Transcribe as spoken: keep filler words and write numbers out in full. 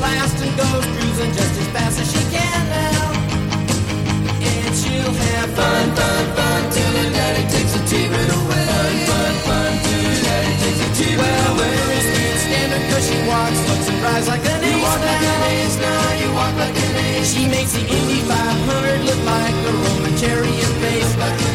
fast and goes cruising just as fast as she can now. And she'll have fun, fun, fun till her daddy takes the achievement away. Fun, fun, fun till her daddy takes the achievement well, away. Well, Willis can't stand her 'cause she walks, looks and drives like an ace. You walk like an ace now, you walk like an ace. She makes the Indy five hundred look like a Roman chariot race.